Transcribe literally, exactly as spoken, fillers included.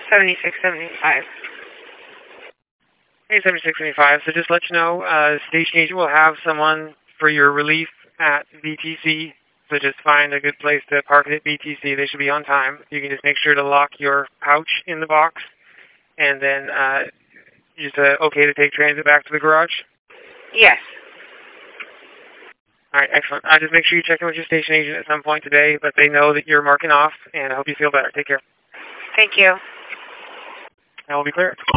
seventy-six seventy-five. Hey, seventy-six seventy-five. So just let you know, uh, station agent will have someone for your relief at B T C. So just find a good place to park it at B T C. They should be on time. You can just make sure to lock your pouch in the box, and then uh, just uh, okay to take transit back to the garage. Yes. All right, excellent. Uh, just make sure you check in with your station agent at some point today, but they know that you're marking off, and I hope you feel better. Take care. Thank you. That will be clear.